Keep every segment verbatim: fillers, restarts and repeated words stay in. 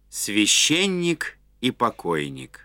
Священник и покойник.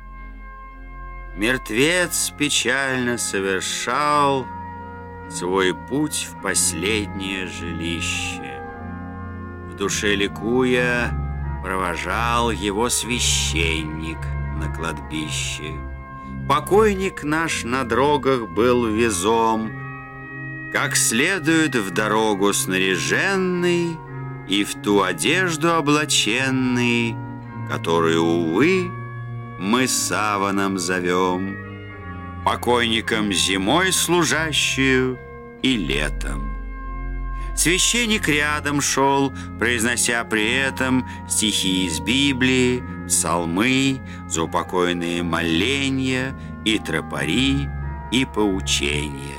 Мертвец печально совершал свой путь в последнее жилище. В душе ликуя провожал его священник на кладбище. Покойник наш на дорогах был везом, как следует в дорогу снаряженный и в ту одежду облаченный, которую, увы, мы саваном зовем, покойником зимой служащую и летом. Священник рядом шел, произнося при этом стихи из Библии, псалмы, заупокойные моленья и тропари и поучения.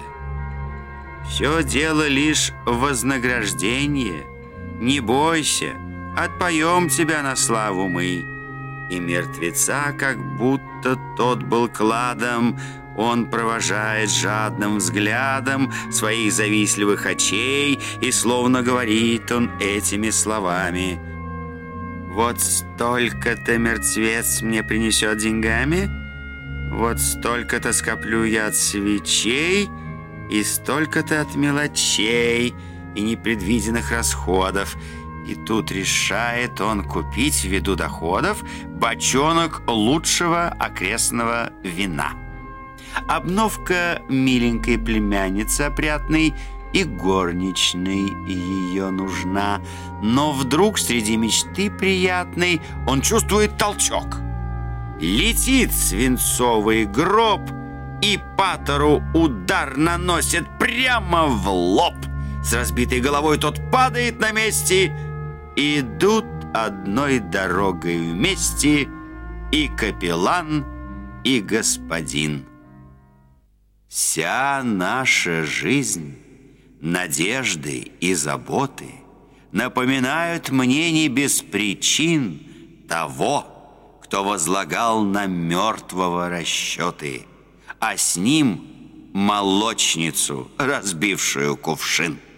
Все дело лишь в вознаграждении. Не бойся, отпоем тебя на славу мы. И мертвеца, как будто тот был кладом, он провожает жадным взглядом своих завистливых очей, и словно говорит он этими словами: «Вот столько-то мертвец мне принесет деньгами, вот столько-то скоплю я от свечей, и столько-то от мелочей и непредвиденных расходов». И тут решает он купить ввиду доходов бочонок лучшего окрестного вина. Обновка миленькой племянницы опрятной и горничной ее нужна. Но вдруг среди мечты приятной он чувствует толчок. Летит свинцовый гроб, и патору удар наносит прямо в лоб. С разбитой головой тот падает на месте. Идут одной дорогой вместе и капеллан, и господин. Вся наша жизнь, надежды и заботы напоминают мне не без причин того, кто возлагал на мертвого расчеты, а с ним молочницу, разбившую кувшин.